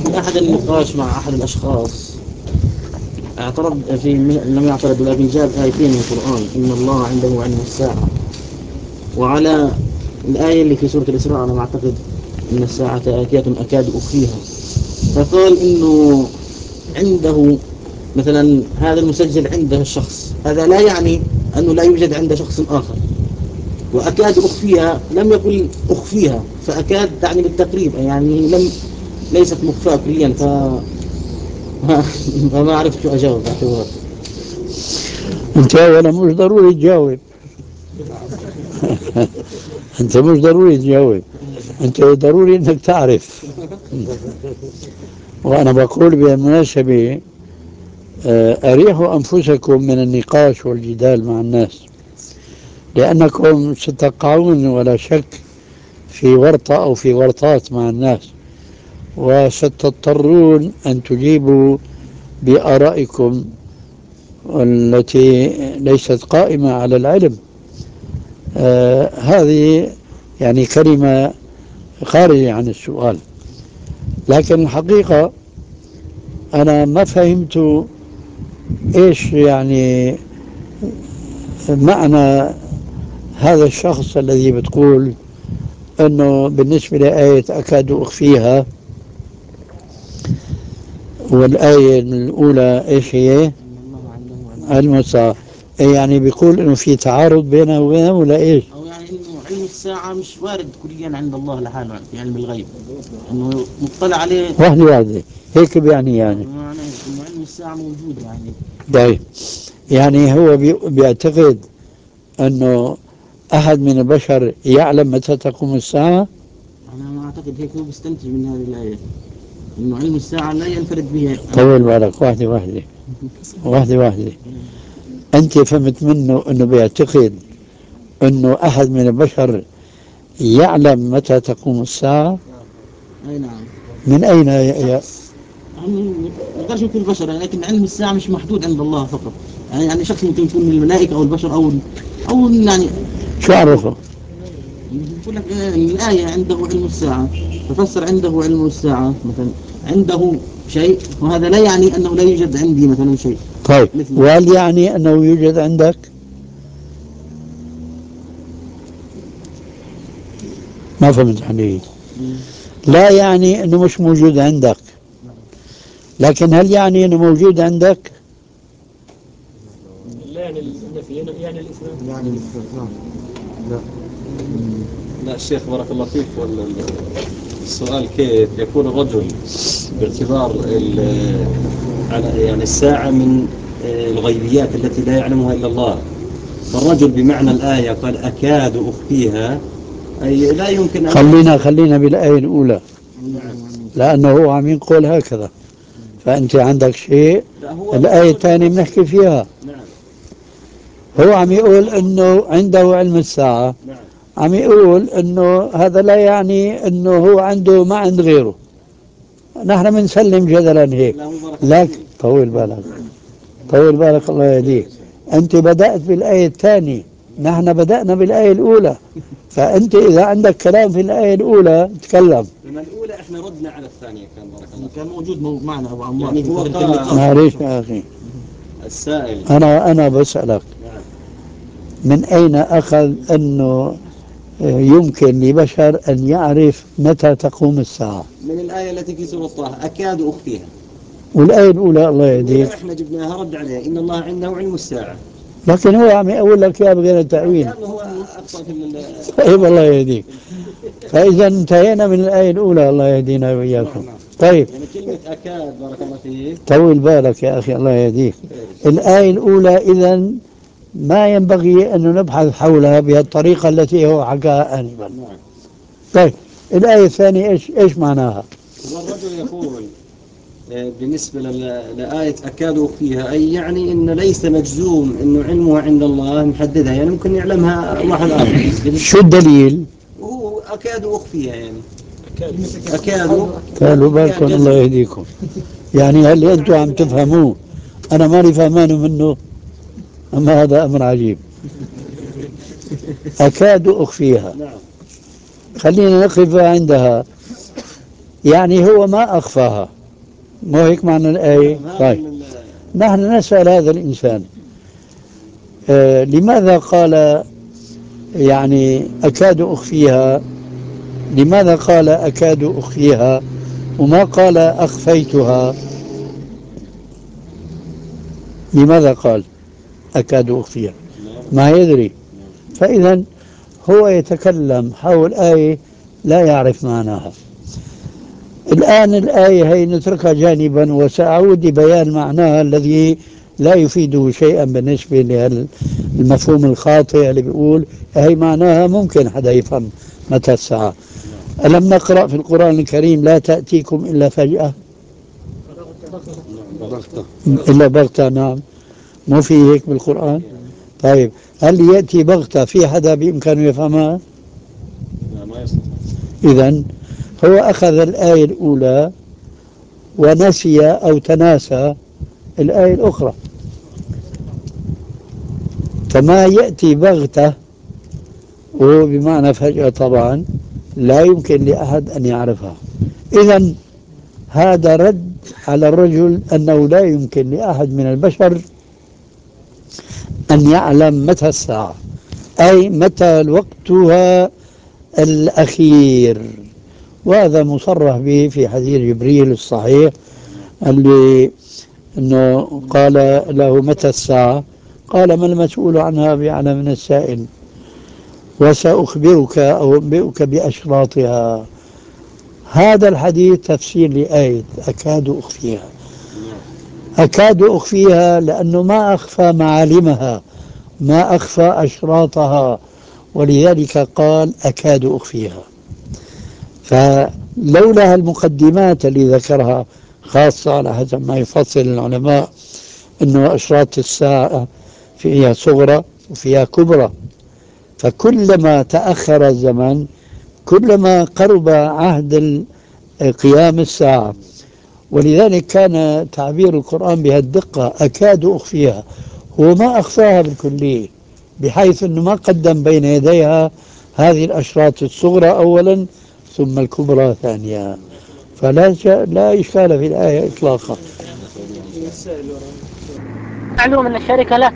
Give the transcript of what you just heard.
في أحد النقاش مع أحد الأشخاص اعترض في لم يعترض ولكن جاب آيتين من القرآن إن الله عنده علم الساعة، وعلى الآية اللي في سورة الإسراء أنا أعتقد إن الساعة آتية أكاد أخفيها، فقال إنه عنده مثلا هذا المسجل عنده الشخص، هذا لا يعني أنه لا يوجد عند شخص آخر، وأكاد أخفيها لم يقل أخفيها، فأكاد تعني بالتقريب يعني ليست مخفاة كليا فما عرفت شو أجاوب اعتبار. أنت أولا مش ضروري تجاوب. أنت مش ضروري تجاوب، أنت ضروري أنك تعرف. وأنا بقول بالمناسبة أريحوا أنفسكم من النقاش والجدال مع الناس، لأنكم ستقعون ولا شك في ورطة أو في ورطات مع الناس، وستضطرون أن تجيبوا بآرائكم التي ليست قائمة على العلم. هذه يعني كلمة خارجة عن السؤال، لكن الحقيقة أنا ما فهمت إيش يعني معنى هذا الشخص الذي بتقول أنه بالنسبة لآية أكاد أخفيها، والآية الأولى إيش هي؟ علم الساعة. يعني بيقول إنه في تعارض بينه وبينه ولا إيش؟ أو يعني إنه علم الساعة مش وارد كليا عند الله لحاله في علم الغيب، إنه مطلع عليه واحدة واحدة هيك يعني معناه إنه علم الساعة موجود يعني. طيب، يعني هو بيعتقد أنه أحد من البشر يعلم متى تقوم الساعة. أنا ما أعتقد هيك، هو بيستنتج من هذه الآية إنه علم الساعة لا ينفرد به. طول بالك، واحدة واحدة واحدة واحدة. أنت فهمت منه أنه بيعتقد أنه أحد من البشر يعلم متى تقوم الساعة؟ أي نعم. من أين يعني ما نقدرش نقول البشر، لكن علم الساعة مش محدود عند الله فقط، يعني شخص ممكن يكون من الملائكة أو البشر أو يعني شو عرفه؟ يقول لك الآية عنده علم الساعة، تفسر عنده علم الساعة مثلا عنده شيء، وهذا لا يعني أنه لا يوجد عندي مثلا شيء. طيب، وهل يعني أنه يوجد عندك؟ ما فهمت علي. لا يعني أنه مش موجود عندك، لكن هل يعني أنه موجود عندك؟ لا يعني النفي يعني الإثبات. يعني الاستثناء لا. لا الشيخ بارك الله فيك، السؤال كيف يكون الرجل باعتبار يعني الساعة من الغيبيات التي لا يعلمها إلا الله، فالرجل بمعنى الآية قال أكاد أخفيها، أي لا يمكن أن خلينا بالآية الأولى، لأنه هو عم يقول هكذا، فأنت عندك شيء. الآية الثانية بنحكي فيها. نعم. هو عم يقول أنه عنده علم الساعة. نعم. عم يقول أنه هذا لا يعني أنه هو عنده ما عند غيره. نحن بنسلم جدلا هيك، لكن طول بالك، طول بالك الله يهديك. أنت بدأت بالآية الثانية، نحن بدأنا بالآية الأولى، فأنت إذا عندك كلام في الآية الأولى تكلم. لما الأولى إحنا ردنا على الثانية، كان بارك الله كان موجود معنا أبو عمار يعني هو قال معليش يا أخي، السائل. أنا بسألك نعم. من أين أخذ أنه يمكن لبشر أن يعرف متى تقوم الساعة؟ من الآية التي في سورة طه أكاد أخفيها، والآية الأولى الله يهديك احنا جبناها رد عليه إن الله عنده علم الساعة، لكن هو عم يقول لك يا بغير التأويل. لأنه هو أخطأ في طيب الله يهديك، فإذا انتهينا من الآية الأولى الله يهدينا وإياكم. طيب، يعني كلمة أكاد بارك الله فيك. طول بالك يا أخي الله يهديك. الآية الأولى إذا ما ينبغي أن نبحث حولها بهالطريقة التي هو حكاها آنفا. طيب، الآية الثانية إيش معناها؟ والرجل يقول بالنسبة لآية أكاد فيها، أي يعني إنه ليس مجزوم إنه علمها عند الله محددها، يعني ممكن يعلمها واحد آخر. شو الدليل؟ وهو أكاد أخفيها يعني أكاد. قالوا بالكم الله يهديكم. يعني هل أنتم عم تفهموه؟ أنا ماني فهمان منه، أما هذا أمر عجيب. أكاد أخفيها، نعم. خلينا نقف عندها. يعني هو ما أخفاها، مو هيك معنى الآية؟ طيب نحن نسأل هذا الإنسان لماذا قال يعني أكاد أخفيها؟ لماذا قال أكاد أخفيها وما قال أخفيتها؟ لماذا قال أكاد أخفيها؟ ما يدري. فإذا هو يتكلم حول آية لا يعرف معناها. الآن الآية هي نتركها جانبا وسأعود لبيان معناها الذي لا يفيده شيئا بالنسبة للمفهوم الخاطئ اللي بيقول هي معناها ممكن حدا يفهم متى الساعة. ألم نقرأ في القرآن الكريم لا تأتيكم إلا فجأة؟ إلا بغتة، نعم. مو في هيك بالقرآن؟ طيب هل يأتي بغتة في حدا بإمكانه يفهمها؟ إذن هو أخذ الآية الأولى ونسي أو تناسى الآية الأخرى. كما يأتي بغتة وهو بمعنى فجأة طبعا لا يمكن لأحد أن يعرفها. إذن هذا رد على الرجل أنه لا يمكن لأحد من البشر أن يعلم متى الساعة، أي متى وقتها الأخير. وهذا مصرح به في حديث جبريل الصحيح اللي أنه قال له متى الساعة؟ قال ما المسؤول عنها بأعلم من السائل، وسأخبرك أو أنبئك بأشراطها. هذا الحديث تفسير لآية أكاد أخفيها. أكاد أخفيها لأنه ما أخفى معالمها، ما أخفى أشراطها، ولذلك قال أكاد أخفيها. فلولا المقدمات اللي ذكرها خاصة على حسب ما يفصل العلماء أنه أشراط الساعة فيها صغرى وفيها كبرى، فكلما تأخر الزمن كلما قرب عهد قيام الساعة. ولذلك كان تعبير القرآن بهالدقة أكاد أخفيها، هو ما أخفاها بالكلية، بحيث أنه ما قدم بين يديها هذه الأشراط الصغرى أولا ثم الكبرى ثانيا. لا إشكال في الآية إطلاقا. معلوم أن الشركة لا